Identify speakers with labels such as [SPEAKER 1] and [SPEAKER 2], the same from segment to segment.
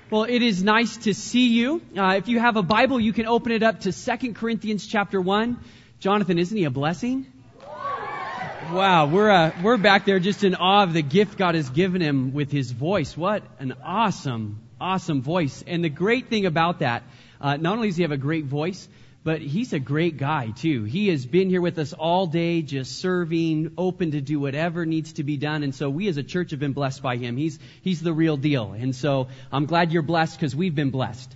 [SPEAKER 1] Well, it is nice to see you. If you have a Bible, you can open it up to 2 Corinthians chapter 1. Jonathan, isn't he a blessing? Wow, we're back there just in awe of the gift God has given him with his voice. What an awesome voice. And the great thing about that, not only does he have a great voice, but he's a great guy too. He has been here with us all day, just serving, open to do whatever needs to be done. And so we as a church have been blessed by him. He's the real deal. And so I'm glad you're blessed because we've been blessed.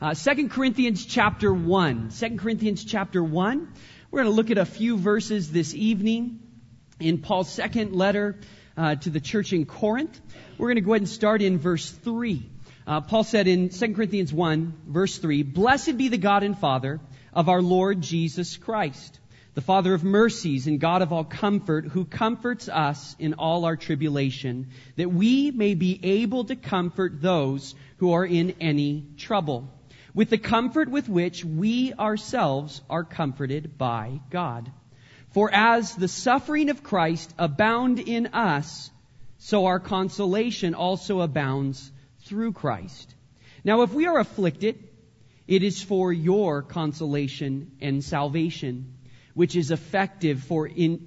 [SPEAKER 1] 2 Corinthians chapter 1. 2 Corinthians chapter 1. We're going to look at a few verses this evening in Paul's second letter to the church in Corinth. We're going to go ahead and start in verse 3. Paul said in 2 Corinthians 1, verse 3, "Blessed be the God and Father of our Lord Jesus Christ, the Father of mercies and God of all comfort, who comforts us in all our tribulation, that we may be able to comfort those who are in any trouble, with the comfort with which we ourselves are comforted by God. For as the suffering of Christ abound in us, so our consolation also abounds through Christ. Now if we are afflicted, it is for your consolation and salvation, which is effective for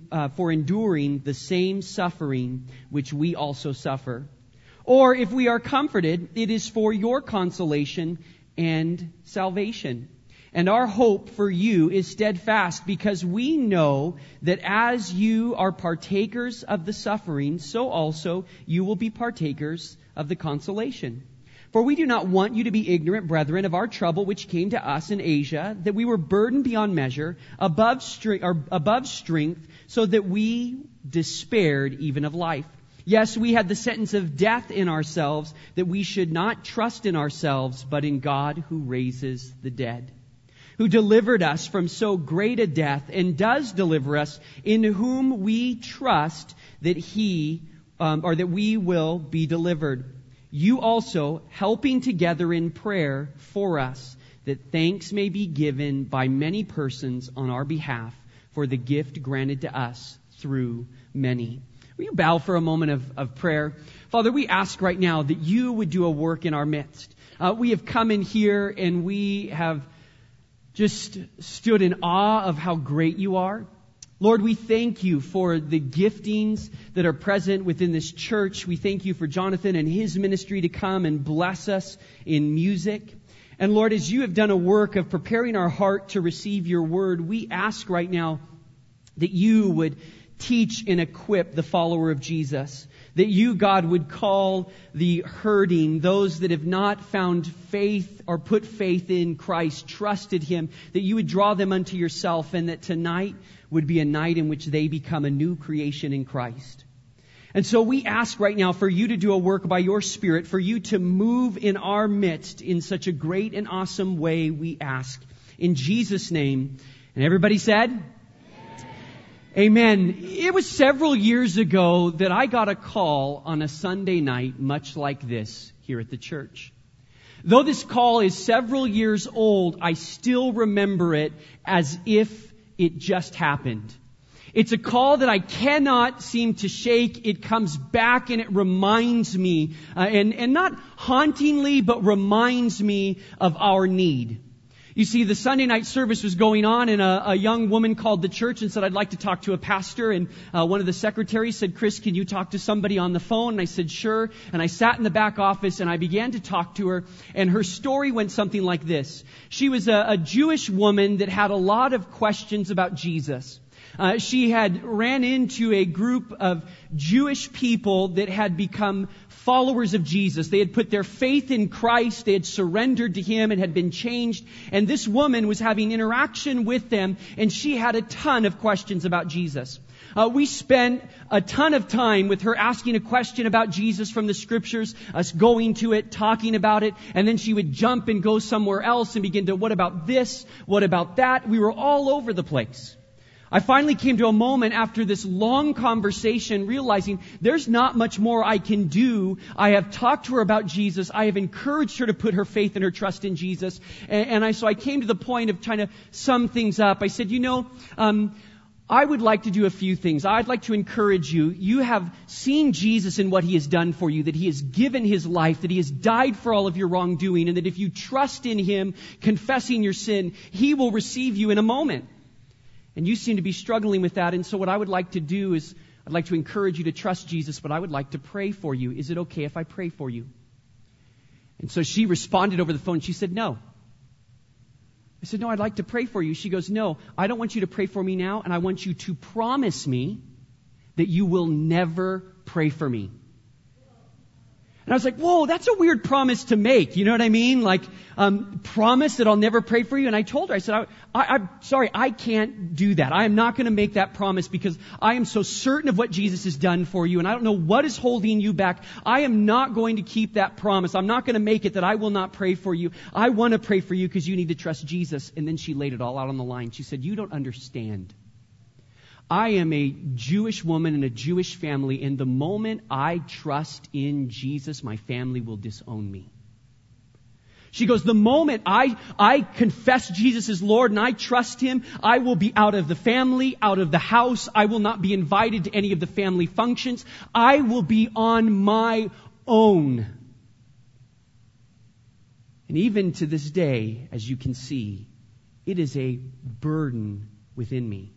[SPEAKER 1] enduring the same suffering which we also suffer. Or if we are comforted, it is for your consolation and salvation. And our hope for you is steadfast, because we know that as you are partakers of the suffering, so also you will be partakers of the consolation. For we do not want you to be ignorant, brethren, of our trouble which came to us in Asia, that we were burdened beyond measure, above strength, so that we despaired even of life. Yes, we had the sentence of death in ourselves, that we should not trust in ourselves, but in God who raises the dead, who delivered us from so great a death, and does deliver us, in whom we trust that that we will be delivered. You also, helping together in prayer for us, that thanks may be given by many persons on our behalf for the gift granted to us through many." Will you bow for a moment of prayer? Father, we ask right now that you would do a work in our midst. We have come in here and we have just stood in awe of how great you are. Lord, we thank you for the giftings that are present within this church. We thank you for Jonathan and his ministry to come and bless us in music. And Lord, as you have done a work of preparing our heart to receive your word, we ask right now that you would teach and equip the follower of Jesus. That you, God, would call the hurting, those that have not found faith or put faith in Christ, trusted him, that you would draw them unto yourself, and that tonight would be a night in which they become a new creation in Christ. And so we ask right now for you to do a work by your Spirit, for you to move in our midst in such a great and awesome way, we ask. In Jesus' name. And everybody said? Amen. It was several years ago that I got a call on a Sunday night much like this here at the church. Though this call is several years old, I still remember it as if it just happened. It's a call that I cannot seem to shake. It comes back and it reminds me, and not hauntingly, but reminds me of our need. You see, the Sunday night service was going on, and a young woman called the church and said, "I'd like to talk to a pastor." And one of the secretaries said, "Chris, can you talk to somebody on the phone?" And I said, "Sure." And I sat in the back office and I began to talk to her. And her story went something like this. She was a Jewish woman that had a lot of questions about Jesus. She had ran into a group of Jewish people that had become followers of Jesus. They had put their faith in Christ. They had surrendered to him and had been changed. And this woman was having interaction with them, and she had a ton of questions about Jesus. We spent a ton of time with her asking a question about Jesus from the scriptures, us going to it, talking about it, and then she would jump and go somewhere else and begin to, what about this? What about that? We were all over the place. I finally came to a moment after this long conversation realizing there's not much more I can do. I have talked to her about Jesus. I have encouraged her to put her faith and her trust in Jesus. So I came to the point of trying to sum things up. I said, I would like to do a few things. I'd like to encourage you. You have seen Jesus in what He has done for you, that He has given His life, that He has died for all of your wrongdoing, and that if you trust in Him, confessing your sin, He will receive you in a moment. And you seem to be struggling with that. And so what I would like to do is, I'd like to encourage you to trust Jesus, but I would like to pray for you. Is it okay if I pray for you? And so she responded over the phone. She said, no. I said, no, I'd like to pray for you. She goes, no, I don't want you to pray for me now, and I want you to promise me that you will never pray for me. And I was like, whoa, that's a weird promise to make. You know what I mean? Like, promise that I'll never pray for you. And I told her, I said, I'm sorry, I can't do that. I am not going to make that promise because I am so certain of what Jesus has done for you. And I don't know what is holding you back. I am not going to keep that promise. I'm not going to make it that I will not pray for you. I want to pray for you because you need to trust Jesus. And then she laid it all out on the line. She said, you don't understand. I am a Jewish woman in a Jewish family, and the moment I trust in Jesus, my family will disown me. She goes, the moment I confess Jesus as Lord and I trust Him, I will be out of the family, out of the house. I will not be invited to any of the family functions. I will be on my own. And even to this day, as you can see, it is a burden within me.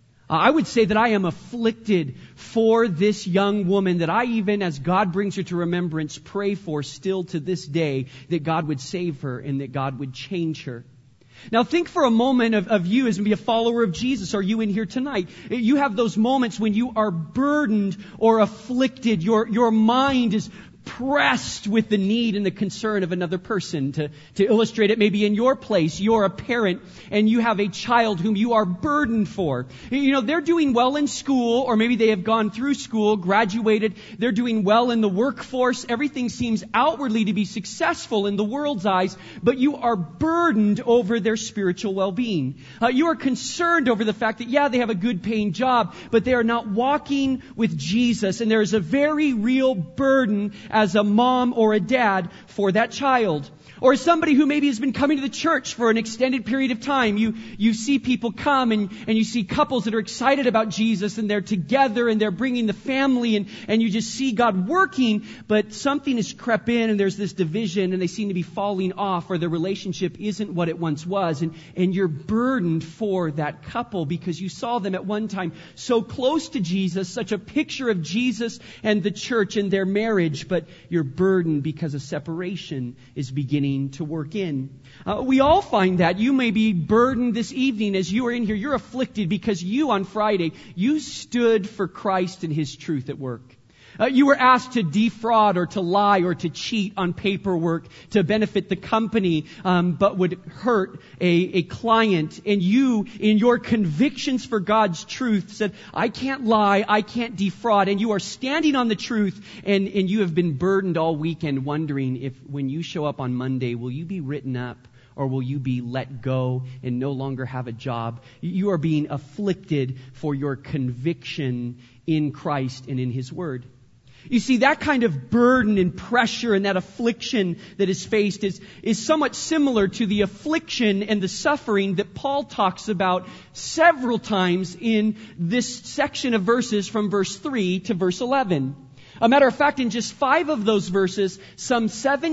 [SPEAKER 1] I would say that I am afflicted for this young woman that I even, as God brings her to remembrance, pray for still to this day that God would save her and that God would change her. Now think for a moment of you as maybe a follower of Jesus, or you in here tonight. You have those moments when you are burdened or afflicted. Your mind is pressed with the need and the concern of another person. To illustrate it, maybe in your place, you're a parent and you have a child whom you are burdened for. You know, they're doing well in school, or maybe they have gone through school, graduated, they're doing well in the workforce. Everything seems outwardly to be successful in the world's eyes, but you are burdened over their spiritual well-being. You are concerned over the fact that, yeah, they have a good paying job, but they are not walking with Jesus, and there is a very real burden as a mom or a dad for that child. Or as somebody who maybe has been coming to the church for an extended period of time, you see people come and you see couples that are excited about Jesus and they're together and they're bringing the family and you just see God working, but something has crept in and there's this division and they seem to be falling off, or the relationship isn't what it once was, and you're burdened for that couple because you saw them at one time so close to Jesus, such a picture of Jesus and the church and their marriage, but you're burdened because a separation is beginning to work in. We all find that. You may be burdened this evening as you are in here. You're afflicted because you on Friday, you stood for Christ and His truth at work. You were asked to defraud or to lie or to cheat on paperwork to benefit the company, but would hurt a client. And you, in your convictions for God's truth, said, I can't lie, I can't defraud. And you are standing on the truth, and you have been burdened all weekend wondering if when you show up on Monday, will you be written up? Or will you be let go and no longer have a job? You are being afflicted for your conviction in Christ and in His Word. You see, that kind of burden and pressure and that affliction that is faced is somewhat similar to the affliction and the suffering that Paul talks about several times in this section of verses from verse 3 to verse 11. A matter of fact, in just 5 of those verses, some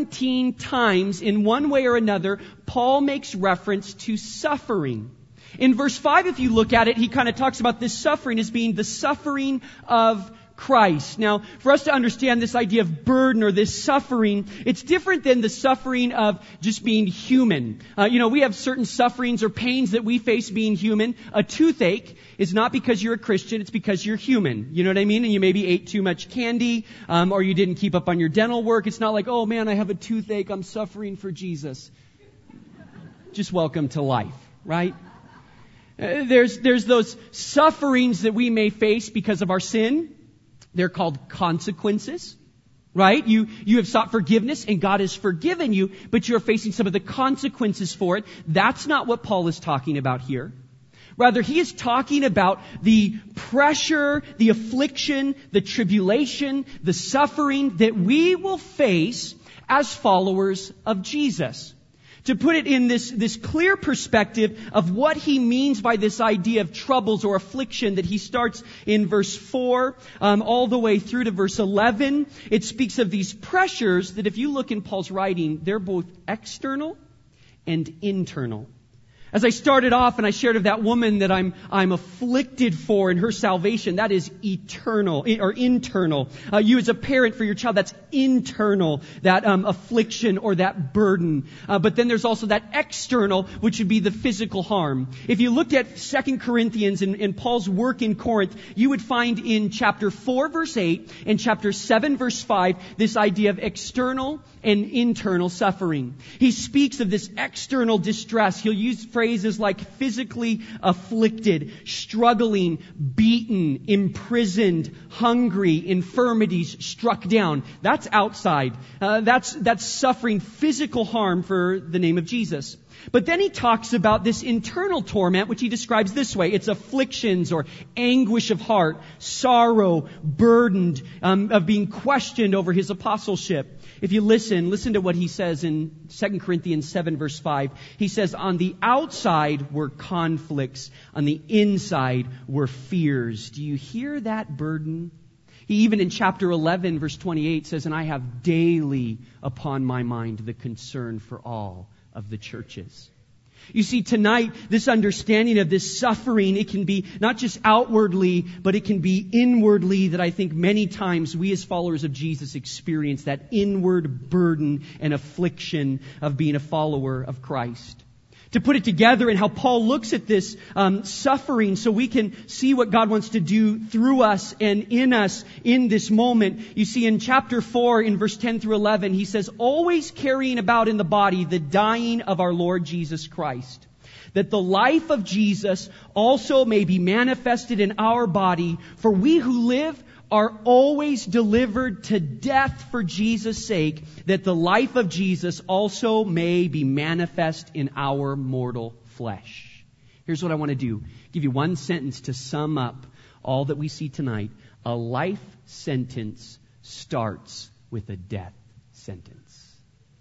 [SPEAKER 1] 17 times in one way or another, Paul makes reference to suffering. In verse 5, if you look at it, he kind of talks about this suffering as being the suffering of Christ. Now, for us to understand this idea of burden or this suffering, it's different than the suffering of just being human. We have certain sufferings or pains that we face being human. A toothache is not because you're a Christian, it's because you're human. You know what I mean? And you maybe ate too much candy, or you didn't keep up on your dental work. It's not like, oh man, I have a toothache, I'm suffering for Jesus. Just welcome to life, right? There's those sufferings that we may face because of our sin. They're called consequences, right? You have sought forgiveness and God has forgiven you, but you're facing some of the consequences for it. That's not what Paul is talking about here. Rather, he is talking about the pressure, the affliction, the tribulation, the suffering that we will face as followers of Jesus. To put it in this clear perspective of what he means by this idea of troubles or affliction that he starts in verse 4 all the way through to verse 11, it speaks of these pressures that if you look in Paul's writing, they're both external and internal. As I started off and I shared of that woman that I'm afflicted for in her salvation, that is eternal or internal. You as a parent for your child, that's internal, that affliction or that burden. But then there's also that external, which would be the physical harm. If you looked at 2 Corinthians and Paul's work in Corinth, you would find in chapter 4 verse 8 and chapter 7 verse 5 this idea of external and internal suffering. He speaks of this external distress. He'll use phrases like physically afflicted, struggling, beaten, imprisoned, hungry, infirmities, struck down. That's outside. That's suffering physical harm for the name of Jesus. But then he talks about this internal torment, which he describes this way. It's afflictions or anguish of heart, sorrow, burdened, of being questioned over his apostleship. If you listen to what he says in 2 Corinthians 7 verse 5. He says, on the outside were conflicts, on the inside were fears. Do you hear that burden? He even in chapter 11 verse 28 says, and I have daily upon my mind the concern for all of the churches. You see, tonight, this understanding of this suffering, it can be not just outwardly, but it can be inwardly, that I think many times we as followers of Jesus experience that inward burden and affliction of being a follower of Christ. To put it together and how Paul looks at this suffering so we can see what God wants to do through us and in us in this moment. You see in chapter 4 in verse 10 through 11, he says, always carrying about in the body the dying of our Lord Jesus Christ, that the life of Jesus also may be manifested in our body. For we who live are always delivered to death for Jesus' sake, that the life of Jesus also may be manifest in our mortal flesh. Here's what I want to do. Give you one sentence to sum up all that we see tonight. A life sentence starts with a death sentence.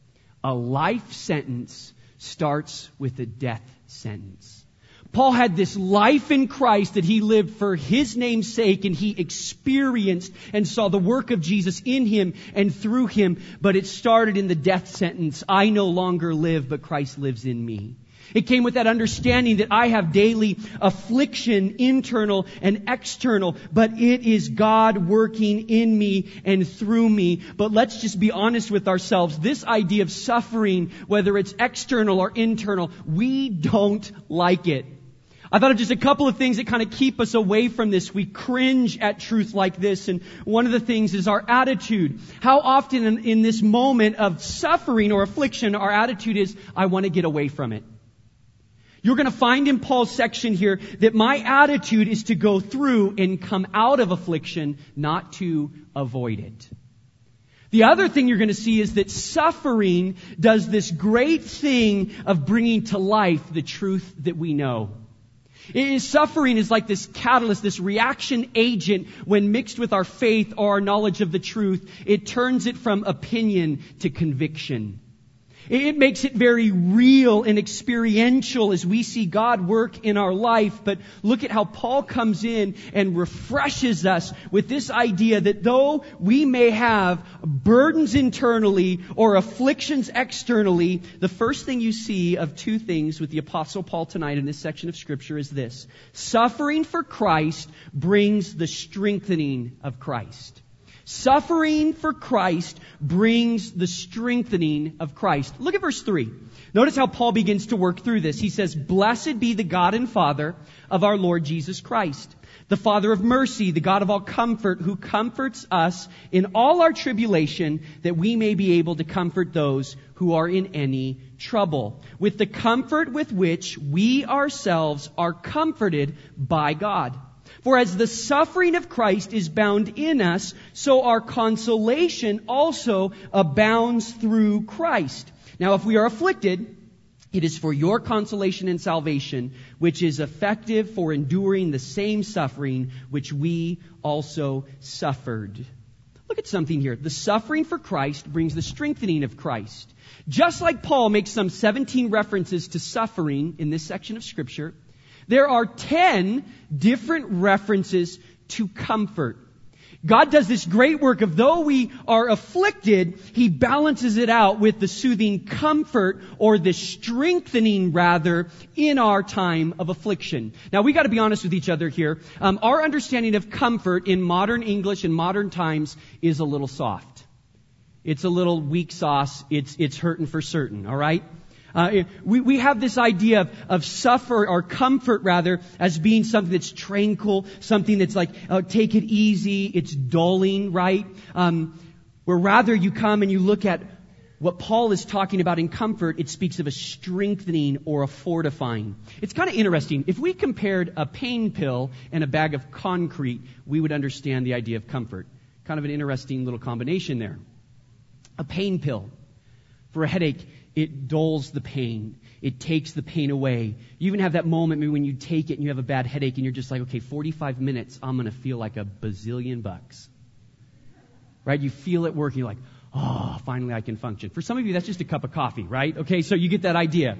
[SPEAKER 1] A life sentence starts with a death sentence. Paul had this life in Christ that he lived for his name's sake, and he experienced and saw the work of Jesus in him and through him, but it started in the death sentence. I no longer live, but Christ lives in me. It came with that understanding that I have daily affliction, internal and external, but it is God working in me and through me. But let's just be honest with ourselves. This idea of suffering, whether it's external or internal, we don't like it. I thought of just a couple of things that kind of keep us away from this. We cringe at truth like this, and one of the things is our attitude. How often in this moment of suffering or affliction, our attitude is, I want to get away from it. You're going to find in Paul's section here that my attitude is to go through and come out of affliction, not to avoid it. The other thing you're going to see is that suffering does this great thing of bringing to life the truth that we know. Suffering is like this catalyst, this reaction agent when mixed with our faith or our knowledge of the truth. It turns it from opinion to conviction. It makes it very real and experiential as we see God work in our life. But look at how Paul comes in and refreshes us with this idea that though we may have burdens internally or afflictions externally, the first thing you see of two things with the Apostle Paul tonight in this section of Scripture is this. Suffering for Christ brings the strengthening of Christ. Suffering for Christ brings the strengthening of Christ. Look at verse 3. Notice how Paul begins to work through this. He says, blessed be the God and Father of our Lord Jesus Christ, the Father of mercy, the God of all comfort, who comforts us in all our tribulation, that we may be able to comfort those who are in any trouble, with the comfort with which we ourselves are comforted by God. For as the suffering of Christ is bound in us, so our consolation also abounds through Christ. Now, if we are afflicted, it is for your consolation and salvation, which is effective for enduring the same suffering which we also suffered. Look at something here. The suffering for Christ brings the strengthening of Christ. Just like Paul makes some 17 references to suffering in this section of Scripture, there are 10 different references to comfort. God does this great work of, though we are afflicted, He balances it out with the soothing comfort, or the strengthening rather, in our time of affliction. Now we got to be honest with each other here. Our understanding of comfort in modern English and modern times is a little soft. It's a little weak sauce. It's hurting for certain. All right. We have this idea of suffer, or comfort rather, as being something that's tranquil, something that's like, take it easy, it's dulling, right? Where rather you come and you look at what Paul is talking about in comfort, it speaks of a strengthening or a fortifying. It's kind of interesting. If we compared a pain pill and a bag of concrete, we would understand the idea of comfort. Kind of an interesting little combination there. A pain pill for a headache, it dulls the pain. It takes the pain away. You even have that moment maybe when you take it and you have a bad headache and you're just like, okay, 45 minutes, I'm going to feel like a bazillion bucks. Right? You feel it working. You're like, oh, finally I can function. For some of you, that's just a cup of coffee, right? Okay, so you get that idea.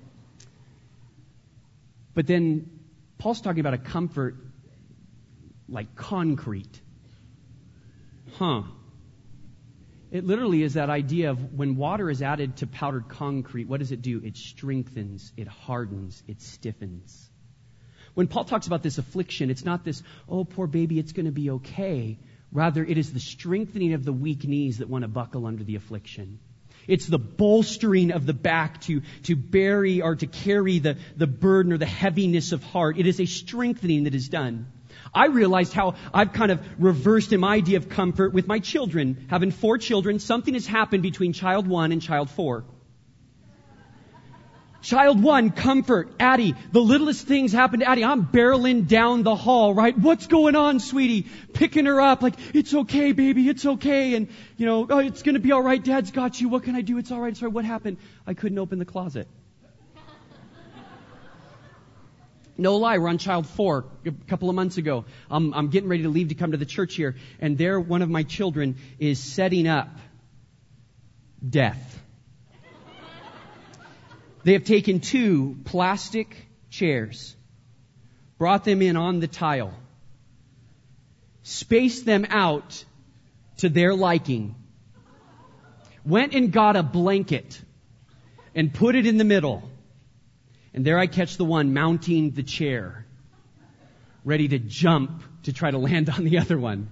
[SPEAKER 1] But then Paul's talking about a comfort like concrete. It literally is that idea of when water is added to powdered concrete, what does it do? It strengthens, it hardens, it stiffens. When Paul talks about this affliction, it's not this, oh, poor baby, it's going to be okay. Rather, it is the strengthening of the weak knees that want to buckle under the affliction. It's the bolstering of the back to bury or to carry the burden or the heaviness of heart. It is a strengthening that is done. I realized how I've kind of reversed in my idea of comfort with my children. Having 4 children, something has happened between child 1 and child 4. Child 1, comfort. Addie, the littlest things happen to Addie. I'm barreling down the hall, right? What's going on, sweetie? Picking her up like, it's okay, baby, it's okay. And, oh, it's going to be all right. Dad's got you. What can I do? It's all right. Sorry, what happened? I couldn't open the closet. No lie, we're on child 4 a couple of months ago. I'm getting ready to leave to come to the church here. And there, one of my children is setting up death. They have taken 2 plastic chairs, brought them in on the tile, spaced them out to their liking, went and got a blanket and put it in the middle. And there I catch the one mounting the chair, ready to jump to try to land on the other one.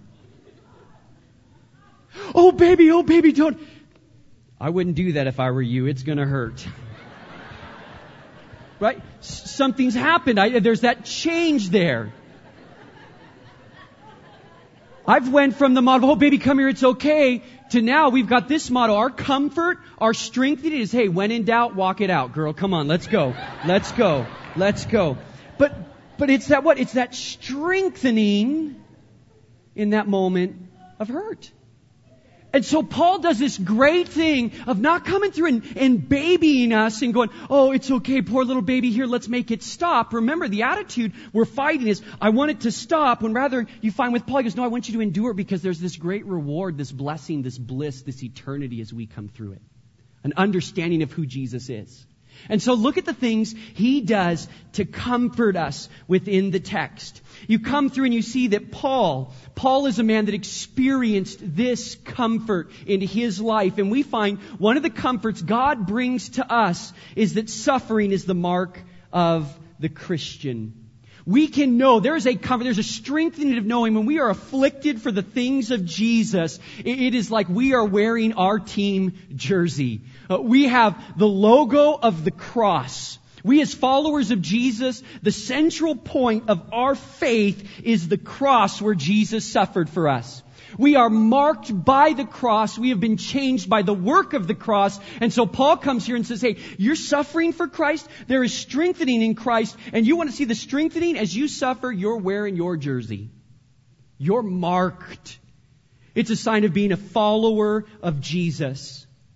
[SPEAKER 1] Oh baby, don't. I wouldn't do that if I were you. It's going to hurt. Right? Something's happened. There's that change there. I've went from the model, oh baby, come here, it's okay, to now we've got this motto. Our comfort, our strength is, hey, when in doubt, walk it out, girl. Come on, let's go. Let's go. Let's go. But it's that what? It's that strengthening in that moment of hurt. And so Paul does this great thing of not coming through and babying us and going, oh, it's okay, poor little baby, here, let's make it stop. Remember, the attitude we're fighting is, I want it to stop, when rather you find with Paul, he goes, no, I want you to endure because there's this great reward, this blessing, this bliss, this eternity as we come through it. An understanding of who Jesus is. And so look at the things he does to comfort us within the text. You come through and you see that Paul is a man that experienced this comfort in his life. And we find one of the comforts God brings to us is that suffering is the mark of the Christian. We can know there's a comfort, there's a strengthening of knowing when we are afflicted for the things of Jesus, it is like we are wearing our team jersey. We have the logo of the cross. We as followers of Jesus, the central point of our faith is the cross where Jesus suffered for us. We are marked by the cross. We have been changed by the work of the cross. And so Paul comes here and says, hey, you're suffering for Christ. There is strengthening in Christ. And you want to see the strengthening as you suffer, you're wearing your jersey. You're marked. It's a sign of being a follower of Jesus.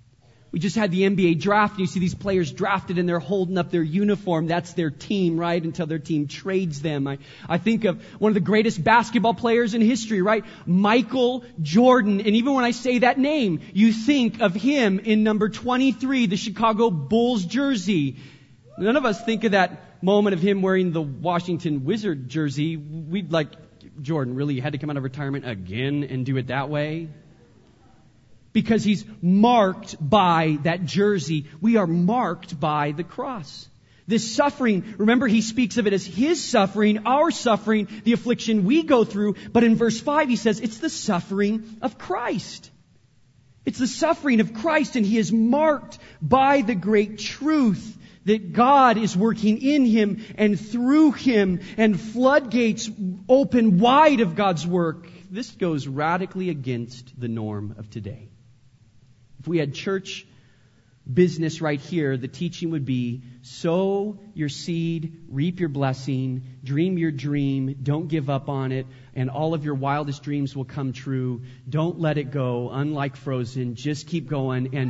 [SPEAKER 1] We just had the NBA draft, and you see these players drafted, and they're holding up their uniform. That's their team, right? Until their team trades them. I think of one of the greatest basketball players in history, right? Michael Jordan. And even when I say that name, you think of him in number 23, the Chicago Bulls jersey. None of us think of that moment of him wearing the Washington Wizard jersey. We'd like, Jordan really had to come out of retirement again and do it that way? Because he's marked by that jersey. We are marked by the cross. This suffering, remember he speaks of it as his suffering, our suffering, the affliction we go through. But in verse 5 he says it's the suffering of Christ. It's the suffering of Christ, and he is marked by the great truth that God is working in him and through him, and floodgates open wide of God's work. This goes radically against the norm of today. If we had church business right here, the teaching would be sow your seed, reap your blessing, dream your dream, don't give up on it, and all of your wildest dreams will come true. Don't let it go. Unlike Frozen, just keep going, and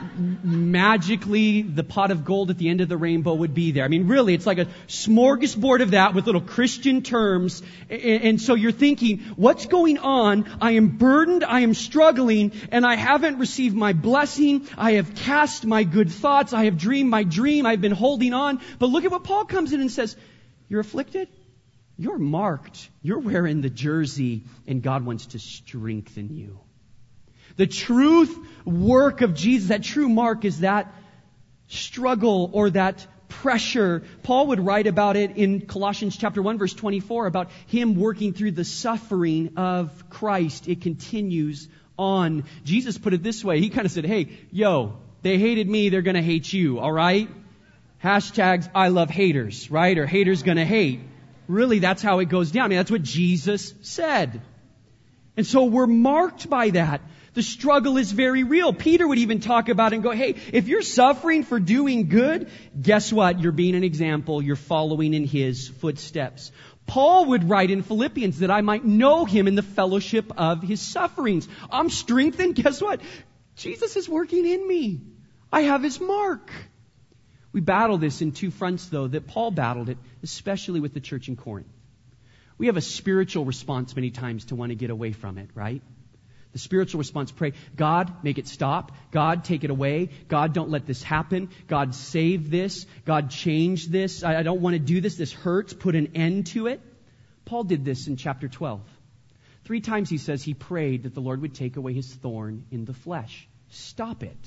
[SPEAKER 1] magically the pot of gold at the end of the rainbow would be there. I mean, really, it's like a smorgasbord of that with little Christian terms. And so you're thinking, what's going on? I am burdened, I am struggling, and I haven't received my blessing. I have cast my good thoughts. I have dreamed my dream. I've been holding on. But look at what Paul comes in and says. You're afflicted? You're marked. You're wearing the jersey, and God wants to strengthen you. The truth work of Jesus, that true mark, is that struggle or that pressure. Paul would write about it in Colossians chapter 1, verse 24, about him working through the suffering of Christ. It continues on. Jesus put it this way. He kind of said, hey, they hated me, they're going to hate you, all right? Hashtags, I love haters, right? Or haters going to hate. Really, that's how it goes down. I mean, that's what Jesus said. And so we're marked by that. The struggle is very real. Peter would even talk about it and go, hey, if you're suffering for doing good, guess what? You're being an example. You're following in his footsteps. Paul would write in Philippians that I might know him in the fellowship of his sufferings. I'm strengthened. Guess what? Jesus is working in me. I have his mark. We battle this in two fronts, though, that Paul battled it, especially with the church in Corinth. We have a spiritual response many times to want to get away from it, right? The spiritual response, pray, God, make it stop. God, take it away. God, don't let this happen. God, save this. God, change this. I don't want to do this. This hurts. Put an end to it. Paul did this in chapter 12. 3 times he says he prayed that the Lord would take away his thorn in the flesh. Stop it.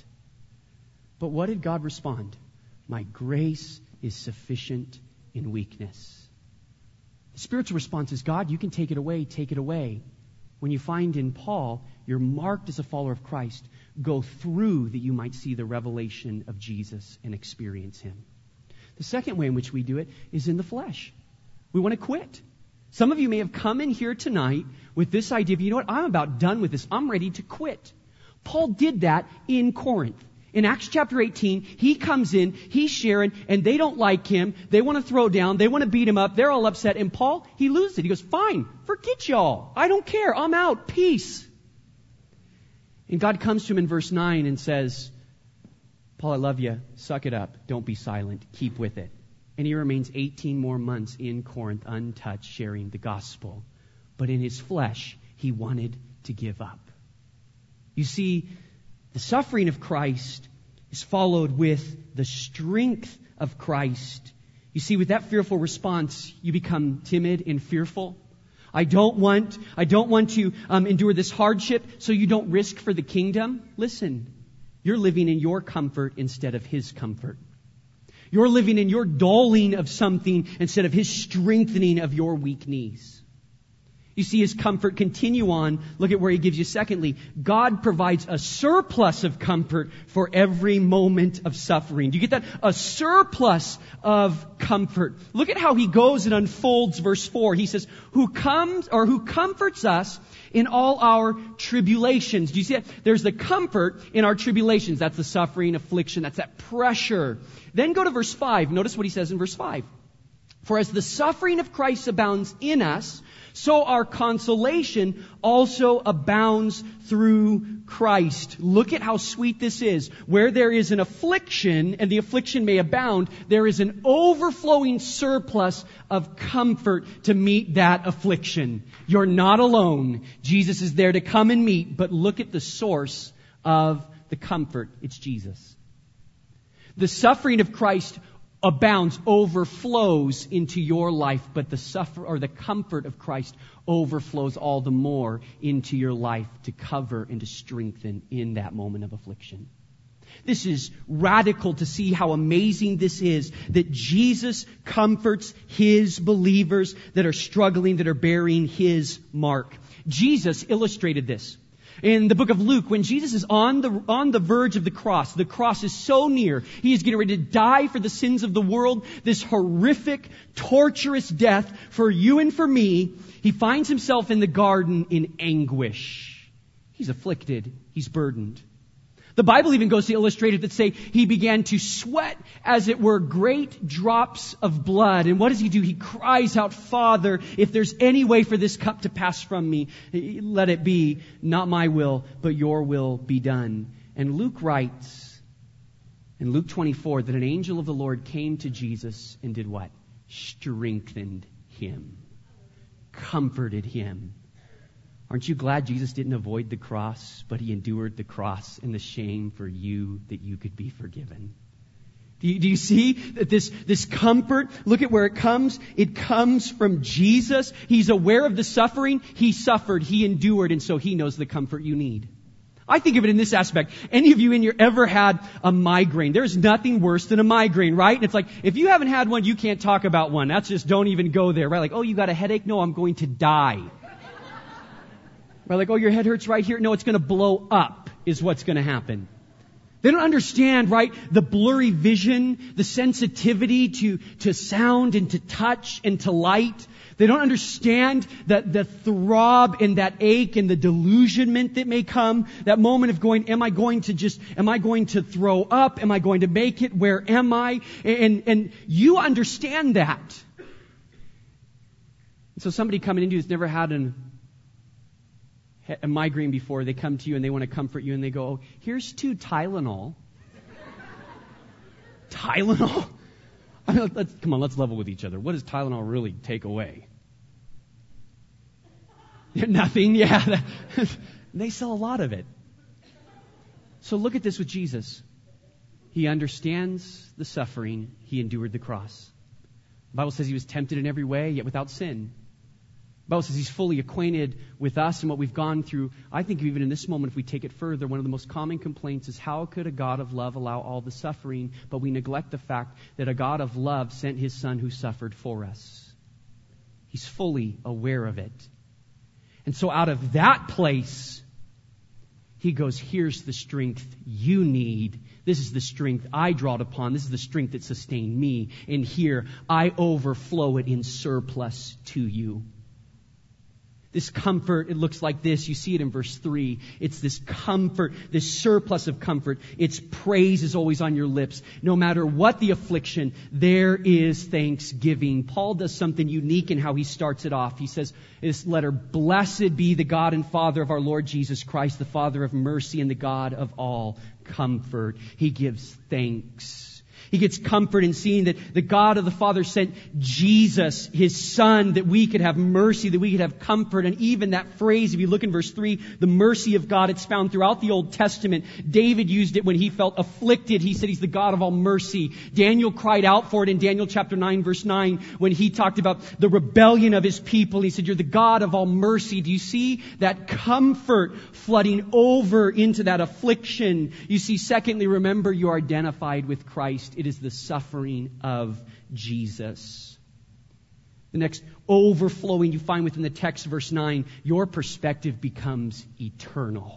[SPEAKER 1] But what did God respond? My grace is sufficient in weakness. The spiritual response is, God, you can take it away, take it away. When you find in Paul, you're marked as a follower of Christ, go through that you might see the revelation of Jesus and experience him. The second way in which we do it is in the flesh. We want to quit. Some of you may have come in here tonight with this idea of, you know what, I'm about done with this. I'm ready to quit. Paul did that in Corinth. In Acts chapter 18, he comes in, he's sharing, and they don't like him. They want to throw down. They want to beat him up. They're all upset. And Paul, he loses it. He goes, fine, forget y'all. I don't care. I'm out. Peace. And God comes to him in verse 9 and says, Paul, I love you. Suck it up. Don't be silent. Keep with it. And he remains 18 more months in Corinth, untouched, sharing the gospel. But in his flesh, he wanted to give up. You see, the suffering of Christ is followed with the strength of Christ. You see, with that fearful response, you become timid and fearful. I don't want to endure this hardship so you don't risk for the kingdom. Listen, you're living in your comfort instead of his comfort. You're living in your dulling of something instead of his strengthening of your weak knees. You see his comfort continue on. Look at where he gives you secondly. God provides a surplus of comfort for every moment of suffering. Do you get that? A surplus of comfort. Look at how he goes and unfolds verse 4. He says, who comforts us in all our tribulations. Do you see that? There's the comfort in our tribulations. That's the suffering, affliction. That's that pressure. Then go to verse 5. Notice what he says in verse 5. For as the suffering of Christ abounds in us, so our consolation also abounds through Christ. Look at how sweet this is. Where there is an affliction, and the affliction may abound, there is an overflowing surplus of comfort to meet that affliction. You're not alone. Jesus is there to come and meet, but look at the source of the comfort. It's Jesus. The suffering of Christ abounds, overflows into your life, but the comfort of Christ overflows all the more into your life to cover and to strengthen in that moment of affliction. This is radical to see how amazing this is, that Jesus comforts His believers that are struggling, that are bearing His mark. Jesus illustrated this. In the book of Luke, when Jesus is on the verge of the cross is so near. He is getting ready to die for the sins of the world, this horrific, torturous death for you and for me. He finds himself in the garden in anguish. He's afflicted. He's burdened. The Bible even goes to illustrate it that say he began to sweat, as it were, great drops of blood. And what does he do? He cries out, Father, if there's any way for this cup to pass from me, let it be not my will, but your will be done. And Luke writes in Luke 24 that an angel of the Lord came to Jesus and did what? Strengthened him, comforted him. Aren't you glad Jesus didn't avoid the cross, but He endured the cross and the shame for you that you could be forgiven? Do you see that this comfort, look at where it comes. It comes from Jesus. He's aware of the suffering. He suffered. He endured. And so He knows the comfort you need. I think of it in this aspect. Any of you in here ever had a migraine? There's nothing worse than a migraine, right? And it's like, if you haven't had one, you can't talk about one. That's just, don't even go there, right? Like, oh, you got a headache? No, I'm going to die. Right? Like, oh, your head hurts right here? No, it's going to blow up is what's going to happen. They don't understand, right, the blurry vision, the sensitivity to sound and to touch and to light. They don't understand the throb and that ache and the delusionment that may come. That moment of going, am I going to throw up? Am I going to make it? Where am I? And you understand that. And so somebody coming into you who's never had a migraine before, they come to you and they want to comfort you and they go, oh, here's 2 Tylenol. Tylenol? I mean, let's level with each other. What does Tylenol really take away? Nothing, yeah. They sell a lot of it. So look at this with Jesus. He understands the suffering. He endured the cross. The Bible says He was tempted in every way, yet without sin. The Bible says He's fully acquainted with us and what we've gone through. I think even in this moment, if we take it further, one of the most common complaints is, how could a God of love allow all the suffering? But we neglect the fact that a God of love sent His Son who suffered for us. He's fully aware of it. And so out of that place, He goes, here's the strength you need. This is the strength I drawed upon. This is the strength that sustained me. And here, I overflow it in surplus to you. This comfort, it looks like this. You see it in verse 3. It's this comfort, this surplus of comfort. Its praise is always on your lips. No matter what the affliction, there is thanksgiving. Paul does something unique in how he starts it off. He says, this letter, blessed be the God and Father of our Lord Jesus Christ, the Father of mercy and the God of all comfort. He gives thanks. He gets comfort in seeing that the God of the Father sent Jesus, His Son, that we could have mercy, that we could have comfort. And even that phrase, if you look in verse 3, the mercy of God, it's found throughout the Old Testament. David used it when he felt afflicted. He said He's the God of all mercy. Daniel cried out for it in Daniel chapter 9, verse 9, when he talked about the rebellion of his people. He said, you're the God of all mercy. Do you see that comfort flooding over into that affliction? You see, secondly, remember you are identified with Christ. It is the suffering of Jesus. The next overflowing you find within the text, verse 9, your perspective becomes eternal.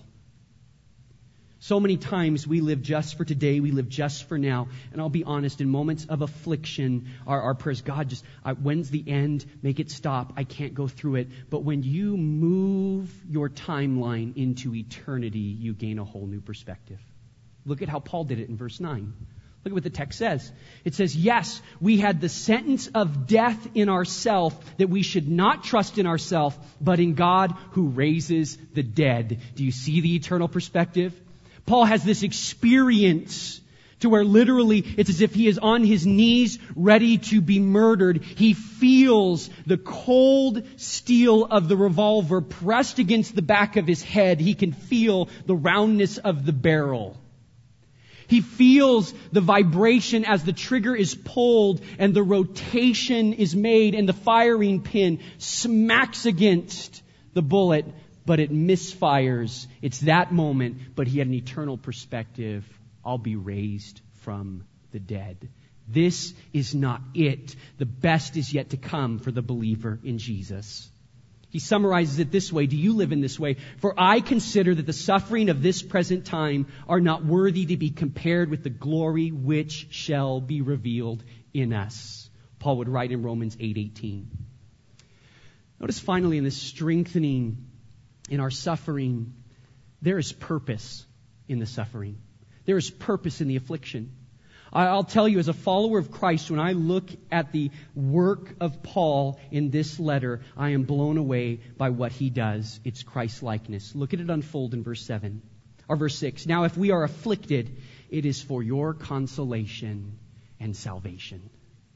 [SPEAKER 1] So many times we live just for today, we live just for now. And I'll be honest, in moments of affliction, our prayers, God, when's the end? Make it stop. I can't go through it. But when you move your timeline into eternity, you gain a whole new perspective. Look at how Paul did it in verse 9. Look at what the text says. It says, yes, we had the sentence of death in ourselves, that we should not trust in ourselves, but in God who raises the dead. Do you see the eternal perspective? Paul has this experience to where literally it's as if he is on his knees ready to be murdered. He feels the cold steel of the revolver pressed against the back of his head. He can feel the roundness of the barrel. He feels the vibration as the trigger is pulled and the rotation is made and the firing pin smacks against the bullet, but it misfires. It's that moment, but he had an eternal perspective. I'll be raised from the dead. This is not it. The best is yet to come for the believer in Jesus. He summarizes it this way. Do you live in this way? For I consider that the suffering of this present time are not worthy to be compared with the glory which shall be revealed in us. Paul would write in Romans 8:18. Notice finally in this strengthening in our suffering, there is purpose in the suffering. There is purpose in the affliction. I'll tell you, as a follower of Christ, when I look at the work of Paul in this letter, I am blown away by what he does. It's Christ-likeness. Look at it unfold in verse 7 or verse 6. Now, if we are afflicted, it is for your consolation and salvation.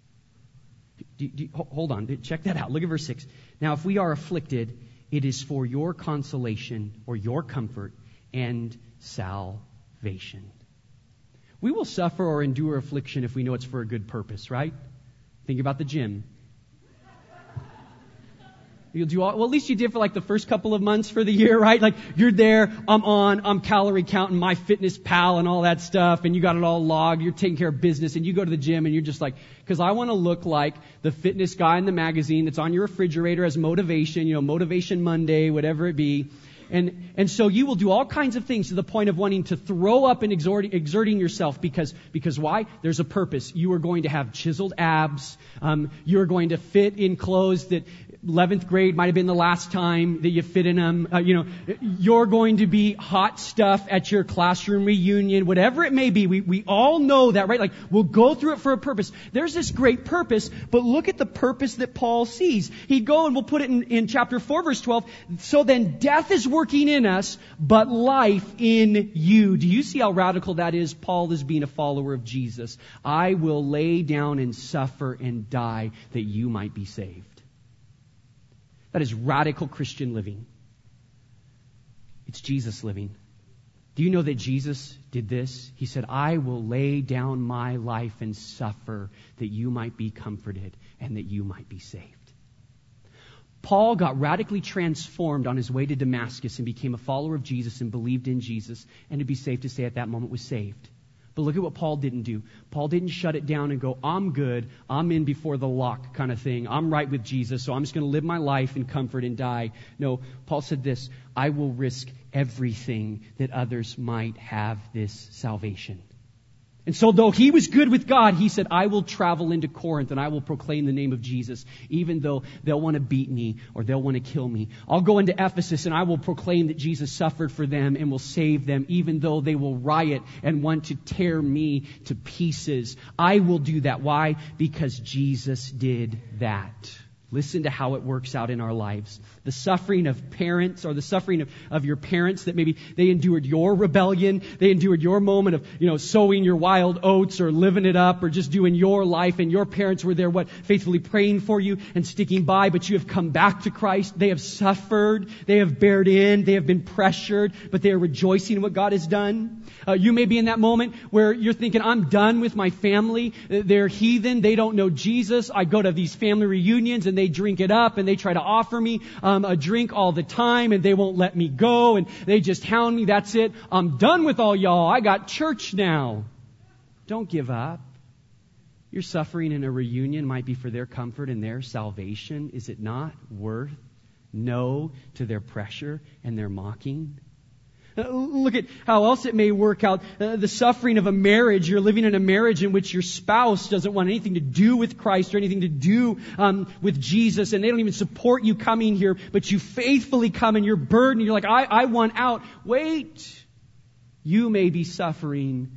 [SPEAKER 1] Hold on, check that out. Look at verse 6. Now, if we are afflicted, it is for your consolation or your comfort and salvation. We will suffer or endure affliction if we know it's for a good purpose, right? Think about the gym. You'll do all, well, at least you did for like the first couple of months for the year, right? Like you're there, I'm calorie counting, MyFitnessPal and all that stuff, and you got it all logged, you're taking care of business, and you go to the gym and you're just like, because I want to look like the fitness guy in the magazine that's on your refrigerator as motivation, Motivation Monday, whatever it be. And so you will do all kinds of things to the point of wanting to throw up and exerting yourself because why? There's a purpose. You are going to have chiseled abs. You are going to fit in clothes that 11th grade might have been the last time that you fit in them. You're going to be hot stuff at your classroom reunion, whatever it may be. We all know that, right? Like we'll go through it for a purpose. There's this great purpose, but look at the purpose that Paul sees. He'd go and we'll put it in chapter 4, verse 12. So then death is working in us, but life in you. Do you see how radical that is? Paul is being a follower of Jesus. I will lay down and suffer and die that you might be saved. That is radical Christian living. It's Jesus living. Do you know that Jesus did this? He said, I will lay down my life and suffer that you might be comforted and that you might be saved. Paul got radically transformed on his way to Damascus and became a follower of Jesus and believed in Jesus, and to be safe to say at that moment was saved. But look at what Paul didn't do. Paul didn't shut it down and go, I'm good, I'm in before the lock kind of thing. I'm right with Jesus, so I'm just going to live my life in comfort and die. No, Paul said this, I will risk everything that others might have this salvation. And so though he was good with God, he said, I will travel into Corinth and I will proclaim the name of Jesus, even though they'll want to beat me or they'll want to kill me. I'll go into Ephesus and I will proclaim that Jesus suffered for them and will save them, even though they will riot and want to tear me to pieces. I will do that. Why? Because Jesus did that. Listen to how it works out in our lives. The suffering of parents or the suffering of your parents that maybe they endured your rebellion. They endured your moment of, sowing your wild oats or living it up or just doing your life. And your parents were there, faithfully praying for you and sticking by. But you have come back to Christ. They have suffered. They have bared in. They have been pressured. But they are rejoicing in what God has done. You may be in that moment where you're thinking, I'm done with my family. They're heathen. They don't know Jesus. I go to these family reunions and they drink it up and they try to offer me a drink all the time and they won't let me go and they just hound me. That's it. I'm done with all y'all. I got church now. Don't give up. Your suffering in a reunion might be for their comfort and their salvation. Is it not worth no to their pressure and their mocking? Look at how else it may work out. The suffering of a marriage. You're living in a marriage in which your spouse doesn't want anything to do with Christ or anything to do with Jesus, and they don't even support you coming here, but you faithfully come and you're burdened. You're like, I want out. Wait. You may be suffering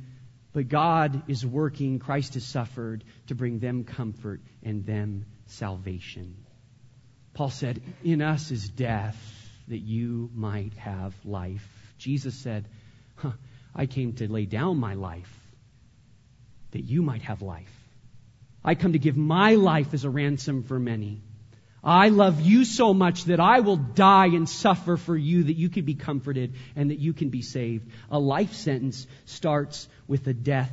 [SPEAKER 1] But God is working, Christ has suffered to bring them comfort and them salvation. Paul said, in us is death, that you might have life. Jesus said, I came to lay down my life, that you might have life. I come to give my life as a ransom for many. I love you so much that I will die and suffer for you, that you can be comforted and that you can be saved. A life sentence starts with a death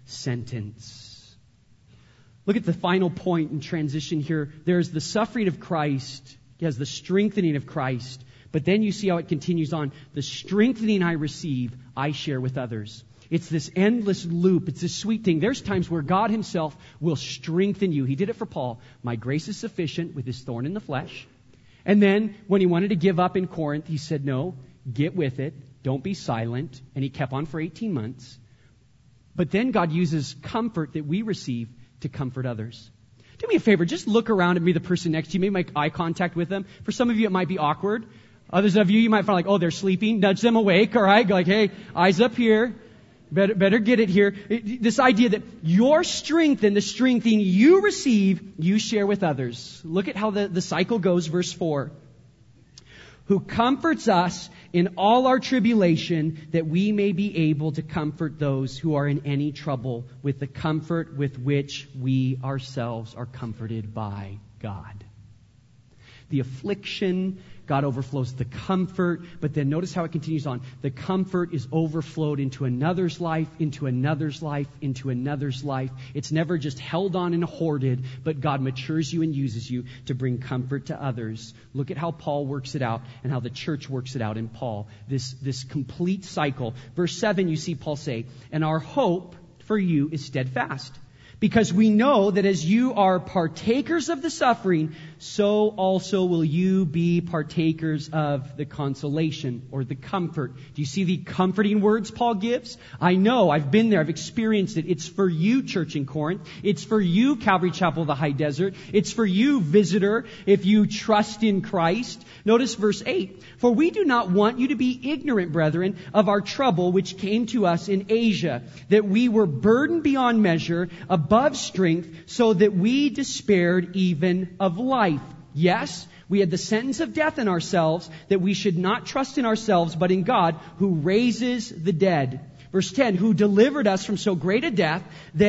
[SPEAKER 1] sentence. Look at the final point in transition here. There's the suffering of Christ. He has the strengthening of Christ. But then you see how it continues on. The strengthening I receive, I share with others. It's this endless loop. It's this sweet thing. There's times where God himself will strengthen you. He did it for Paul. My grace is sufficient with his thorn in the flesh. And then when he wanted to give up in Corinth, he said, no, get with it. Don't be silent. And he kept on for 18 months. But then God uses comfort that we receive to comfort others. Do me a favor. Just look around at me, the person next to you. Maybe make eye contact with them. For some of you, it might be awkward. Others of you might find like, oh, they're sleeping. Nudge them awake. All right. Go like, hey, eyes up here. Better get it here. This idea that your strength and the strengthening you receive, you share with others. Look at how the cycle goes, verse 4. Who comforts us in all our tribulation, that we may be able to comfort those who are in any trouble with the comfort with which we ourselves are comforted by God. The affliction, God overflows the comfort, but then notice how it continues on. The comfort is overflowed into another's life, into another's life, into another's life. It's never just held on and hoarded, but God matures you and uses you to bring comfort to others. Look at how Paul works it out and how the church works it out in Paul. This complete cycle. Verse 7, you see Paul say, and our hope for you is steadfast. Because we know that as you are partakers of the suffering, so also will you be partakers of the consolation or the comfort. Do you see the comforting words Paul gives? I know, I've been there, I've experienced it. It's for you, church in Corinth. It's for you, Calvary Chapel of the High Desert. It's for you, visitor, if you trust in Christ. Notice verse 8. For we do not want you to be ignorant, brethren, of our trouble which came to us in Asia, that we were burdened beyond measure, above strength, so that we despaired even of life. Yes, we had the sentence of death in ourselves, that we should not trust in ourselves, but in God, who raises the dead. Verse 10, who delivered us from so great a death,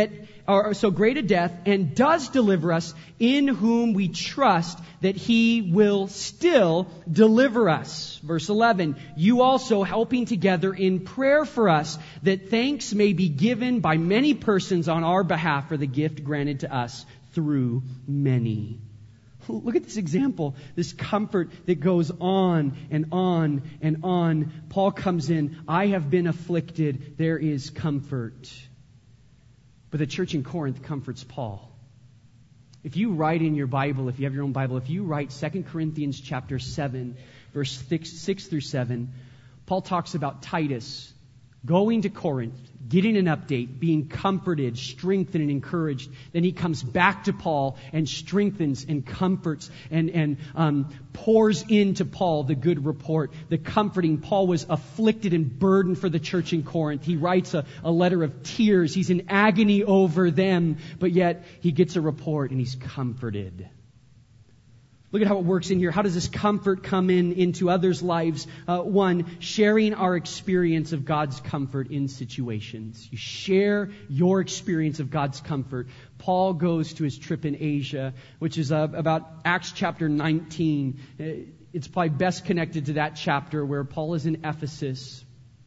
[SPEAKER 1] and does deliver us, in whom we trust that he will still deliver us. Verse 11, you also helping together in prayer for us, that thanks may be given by many persons on our behalf for the gift granted to us through many. Look at this example, this comfort that goes on and on and on. Paul comes in, I have been afflicted, there is comfort. But the church in Corinth comforts Paul. If you write in your Bible, if you have your own Bible, if you write 2 Corinthians chapter 7, verse 6 through 7, Paul talks about Titus going to Corinth, getting an update, being comforted, strengthened, and encouraged. Then he comes back to Paul and strengthens and comforts and pours into Paul the good report, the comforting. Paul was afflicted and burdened for the church in Corinth. He writes a letter of tears. He's in agony over them, but yet he gets a report and he's comforted. Look at how it works in here. How does this comfort come into others' lives? One, sharing our experience of God's comfort in situations. You share your experience of God's comfort. Paul goes to his trip in Asia, which is about Acts chapter 19. It's probably best connected to that chapter where Paul is in Ephesus.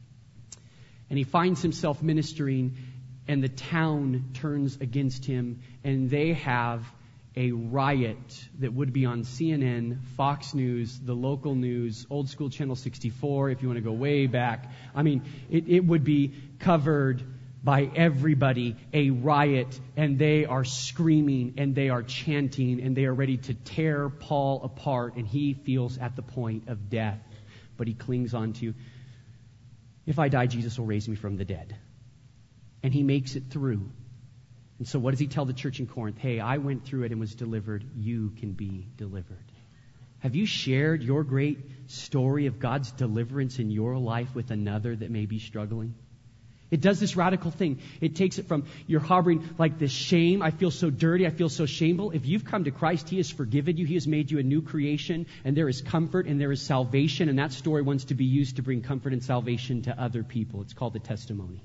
[SPEAKER 1] And he finds himself ministering, and the town turns against him, and they have a riot that would be on CNN, Fox News, the local news, Old School Channel 64, if you want to go way back. I mean, it would be covered by everybody, a riot, and they are screaming, and they are chanting, and they are ready to tear Paul apart, and he feels at the point of death. But he clings on to, if I die, Jesus will raise me from the dead. And he makes it through. And so what does he tell the church in Corinth? Hey, I went through it and was delivered. You can be delivered. Have you shared your great story of God's deliverance in your life with another that may be struggling? It does this radical thing. It takes it from you're harboring like this shame. I feel so dirty. I feel so shameful. If you've come to Christ, He has forgiven you. He has made you a new creation. And there is comfort and there is salvation. And that story wants to be used to bring comfort and salvation to other people. It's called the testimony.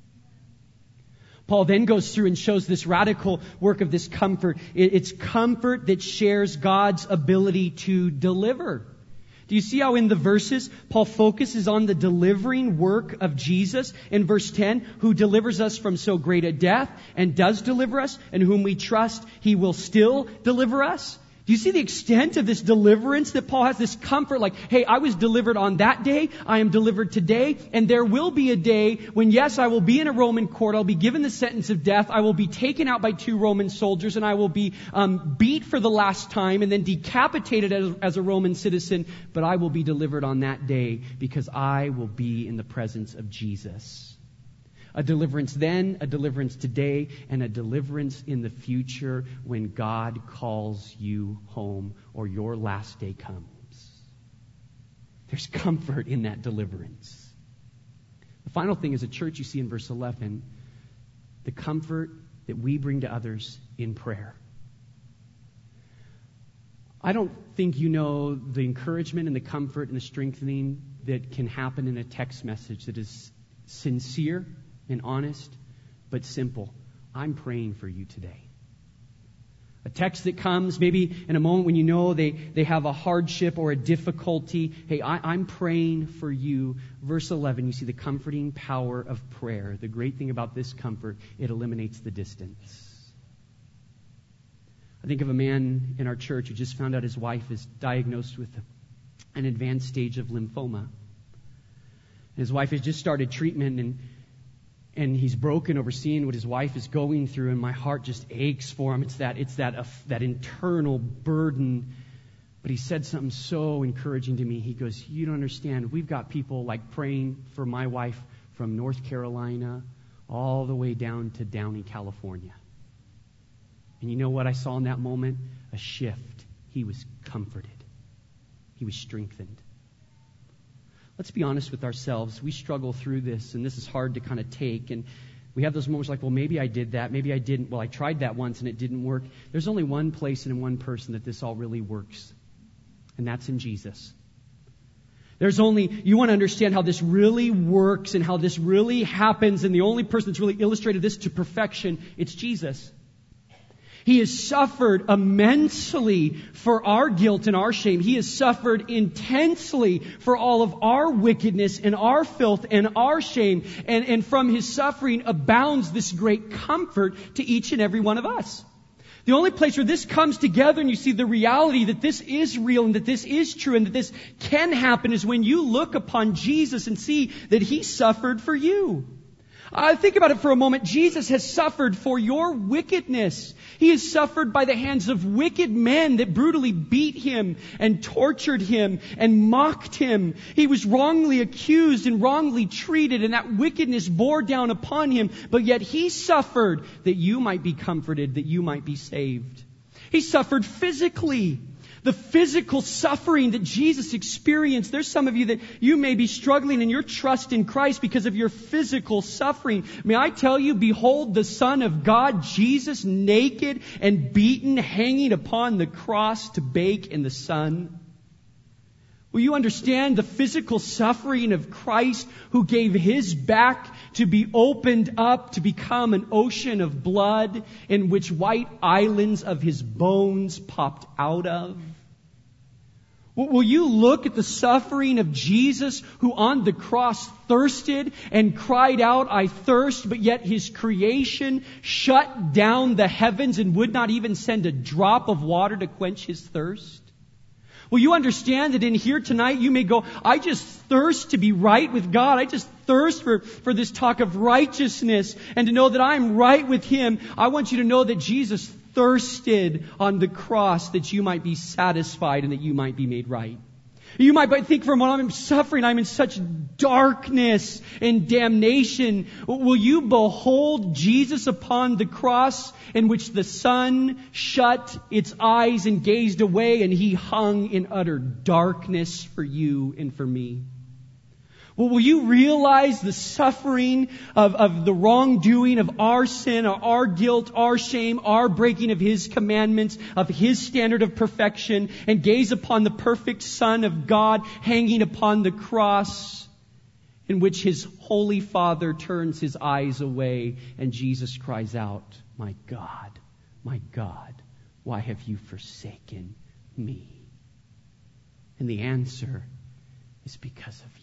[SPEAKER 1] Paul then goes through and shows this radical work of this comfort. It's comfort that shares God's ability to deliver. Do you see how in the verses, Paul focuses on the delivering work of Jesus? In verse 10, who delivers us from so great a death and does deliver us, and whom we trust He will still deliver us? Do you see the extent of this deliverance that Paul has? This comfort like, hey, I was delivered on that day. I am delivered today. And there will be a day when, yes, I will be in a Roman court. I'll be given the sentence of death. I will be taken out by 2 Roman soldiers, and I will be beat for the last time and then decapitated as a Roman citizen. But I will be delivered on that day because I will be in the presence of Jesus. A deliverance then, a deliverance today, and a deliverance in the future when God calls you home or your last day comes. There's comfort in that deliverance. The final thing is a church you see in verse 11, the comfort that we bring to others in prayer. I don't think you know the encouragement and the comfort and the strengthening that can happen in a text message that is sincere and honest, but simple. I'm praying for you today. A text that comes maybe in a moment when you know they have a hardship or a difficulty. Hey, I'm praying for you. Verse 11, you see the comforting power of prayer. The great thing about this comfort, it eliminates the distance. I think of a man in our church who just found out his wife is diagnosed with an advanced stage of lymphoma. His wife has just started treatment, and he's broken over seeing what his wife is going through, and my heart just aches for him. It's that internal burden. But he said something so encouraging to me. He goes, you don't understand. We've got people like praying for my wife from North Carolina all the way down to Downey, California. And you know what I saw in that moment? A shift. He was comforted. He was strengthened. Let's be honest with ourselves. We struggle through this, and this is hard to kind of take. And we have those moments like, well, maybe I did that. Maybe I didn't. Well, I tried that once, and it didn't work. There's only one place and in one person that this all really works, and that's in Jesus. You want to understand how this really works and how this really happens, and the only person that's really illustrated this to perfection, it's Jesus. He has suffered immensely for our guilt and our shame. He has suffered intensely for all of our wickedness and our filth and our shame. And from His suffering abounds this great comfort to each and every one of us. The only place where this comes together and you see the reality that this is real and that this is true and that this can happen is when you look upon Jesus and see that He suffered for you. Think about it for a moment. Jesus has suffered for your wickedness. He has suffered by the hands of wicked men that brutally beat Him and tortured Him and mocked Him. He was wrongly accused and wrongly treated, and that wickedness bore down upon Him. But yet He suffered that you might be comforted, that you might be saved. He suffered physically. The physical suffering that Jesus experienced. There's some of you that you may be struggling in your trust in Christ because of your physical suffering. May I tell you, behold the Son of God, Jesus, naked and beaten, hanging upon the cross to bake in the sun. Will you understand the physical suffering of Christ who gave His back to be opened up to become an ocean of blood in which white islands of His bones popped out of? Will you look at the suffering of Jesus who on the cross thirsted and cried out, I thirst, but yet His creation shut down the heavens and would not even send a drop of water to quench His thirst? Will you understand that in here tonight you may go, I just thirst to be right with God. I just thirst for this talk of righteousness and to know that I'm right with Him. I want you to know that Jesus thirsted on the cross that you might be satisfied and that you might be made right. You might think for a moment, I'm suffering, I'm in such darkness and damnation. Will you behold Jesus upon the cross in which the sun shut its eyes and gazed away and He hung in utter darkness for you and for me? Well, will you realize the suffering of the wrongdoing of our sin, our guilt, our shame, our breaking of His commandments, of His standard of perfection, and gaze upon the perfect Son of God hanging upon the cross, in which His Holy Father turns His eyes away and Jesus cries out, my God, why have you forsaken me? And the answer is because of you.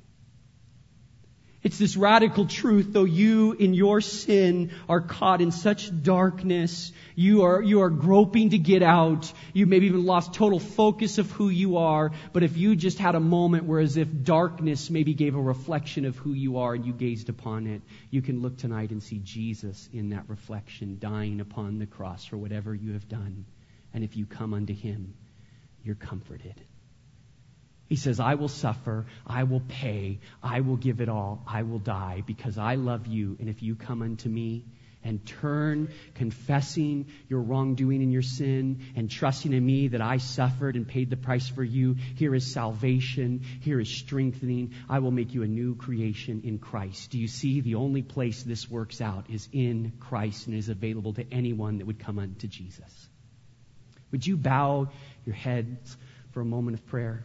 [SPEAKER 1] It's this radical truth, though you in your sin are caught in such darkness, you are groping to get out, you maybe even lost total focus of who you are, but if you just had a moment where as if darkness maybe gave a reflection of who you are and you gazed upon it, you can look tonight and see Jesus in that reflection, dying upon the cross for whatever you have done. And if you come unto Him, you're comforted. He says, I will suffer, I will pay, I will give it all, I will die because I love you. And if you come unto me and turn, confessing your wrongdoing and your sin and trusting in me that I suffered and paid the price for you, here is salvation, here is strengthening. I will make you a new creation in Christ. Do you see? The only place this works out is in Christ and is available to anyone that would come unto Jesus. Would you bow your heads for a moment of prayer?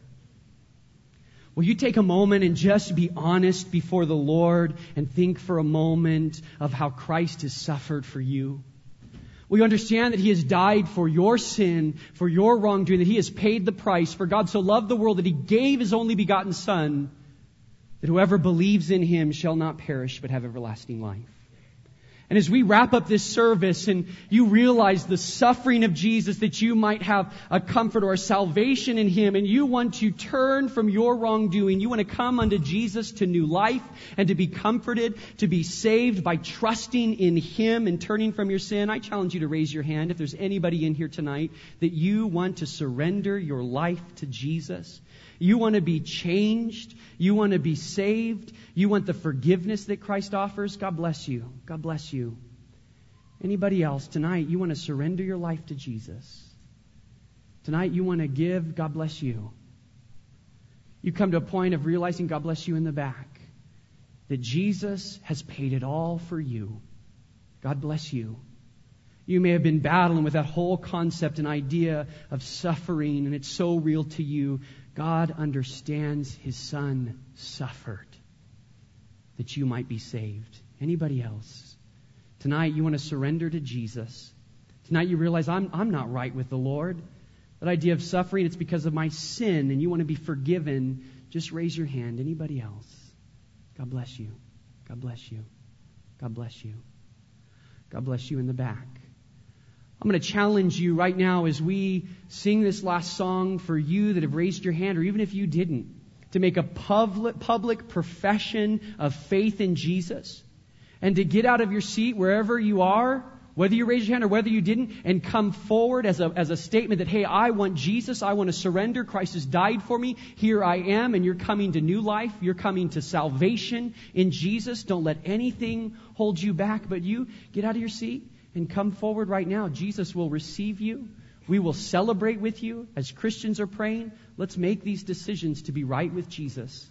[SPEAKER 1] Will you take a moment and just be honest before the Lord and think for a moment of how Christ has suffered for you? Will you understand that He has died for your sin, for your wrongdoing, that He has paid the price? For God so loved the world that He gave His only begotten Son, that whoever believes in Him shall not perish but have everlasting life. And as we wrap up this service and you realize the suffering of Jesus, that you might have a comfort or a salvation in Him, and you want to turn from your wrongdoing, you want to come unto Jesus to new life and to be comforted, to be saved by trusting in Him and turning from your sin, I challenge you to raise your hand if there's anybody in here tonight that you want to surrender your life to Jesus. You want to be changed. You want to be saved. You want the forgiveness that Christ offers. God bless you. God bless you. Anybody else tonight, you want to surrender your life to Jesus. Tonight you want to give. God bless you. You come to a point of realizing, God bless you in the back, that Jesus has paid it all for you. God bless you. You may have been battling with that whole concept and idea of suffering, and it's so real to you. God understands His Son suffered that you might be saved. Anybody else? Tonight you want to surrender to Jesus. Tonight you realize I'm not right with the Lord. That idea of suffering, it's because of my sin, and you want to be forgiven. Just raise your hand. Anybody else? God bless you. God bless you. God bless you. God bless you in the back. I'm going to challenge you right now as we sing this last song for you that have raised your hand, or even if you didn't, to make a public profession of faith in Jesus and to get out of your seat wherever you are, whether you raised your hand or whether you didn't, and come forward as a statement that, hey, I want Jesus, I want to surrender, Christ has died for me, here I am, and you're coming to new life, you're coming to salvation in Jesus. Don't let anything hold you back, but you get out of your seat and come forward right now. Jesus will receive you. We will celebrate with you as Christians are praying. Let's make these decisions to be right with Jesus.